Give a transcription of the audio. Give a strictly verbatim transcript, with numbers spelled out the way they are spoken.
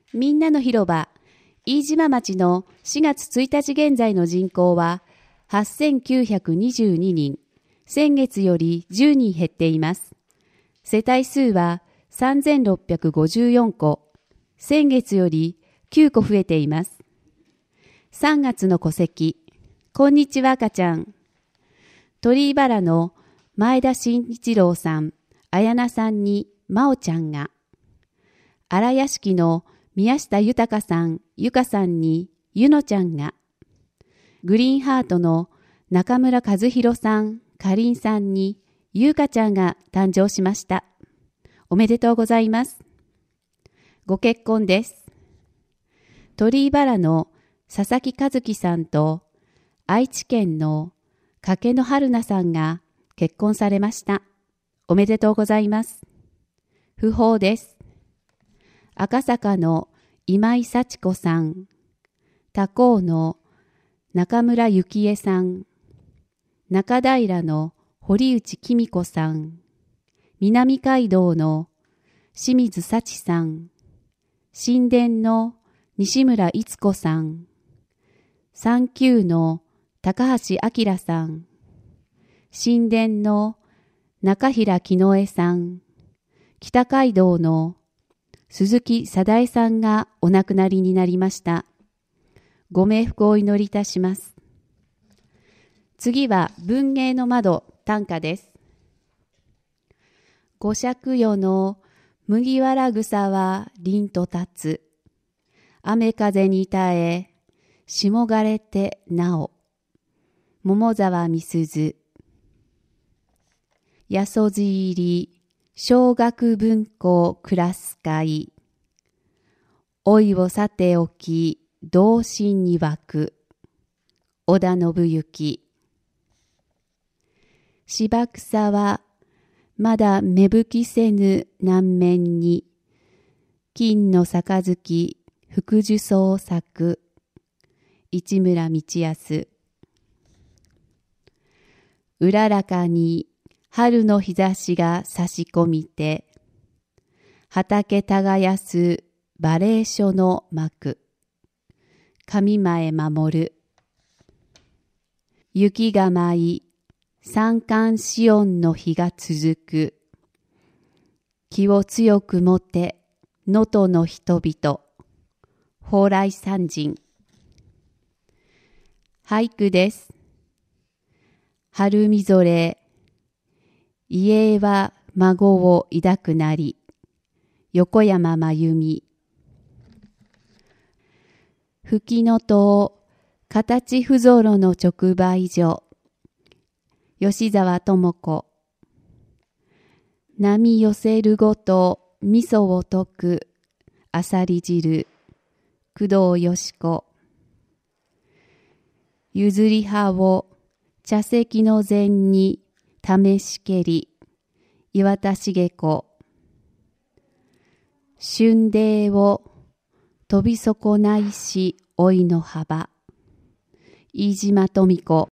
みんなの広場、飯島町のしがつついたち現在の人口ははっせんきゅうひゃくにじゅうににん、先月よりじゅうにん減っています。世帯数はさんぜんろっぴゃくごじゅうよんこ、先月よりきゅうこ増えています。さんがつの戸籍、こんにちは赤ちゃん。鳥居原の前田慎一郎さん、綾菜さんに真央ちゃんが、荒屋敷の宮下豊さん、ゆかさんにゆのちゃんが、グリーンハートの中村和弘さん、かりんさんにゆうかちゃんが誕生しました。おめでとうございます。ご結婚です。鳥居原の佐々木和樹さんと愛知県の掛野春菜さんが結婚されました。おめでとうございます。訃報です。赤坂の今井幸子さん、他校の中村幸恵さん、中平の堀内紀美子さん、南海道の清水幸さん、新田の西村逸子さん、三級の高橋明さん、新田の中平木野江さん、北海道の鈴木貞恵さんがお亡くなりになりました。ご冥福をお祈りいたします。次は文芸の窓短歌です。五尺夜の麦わら草は凛と立つ。雨風に耐え、霜枯れてなお。桃沢美鈴。やそじ入り、小学文庫クラス会。老いをさておき、同心に湧く。織田信行。芝草は、まだ芽吹きせぬ南面に、金の杯、福寿草咲く。市村道康。うららかに、春の日差しが差し込みて、畑耕す馬鈴書の幕、上前守る。雪が舞い、三寒四温の日が続く。気を強く持て、能登の人々。蓬莱山人。俳句です。春みぞれ、家は孫を抱くなり。横山真由美。ふきのとう、形不ぞろの直売所。吉沢智子。波寄せるごと味噌を溶くあさり汁。工藤よし子。譲り葉を茶席の前に試しけり。岩田茂子。春泥を飛び損ないし老いの幅。飯島富子。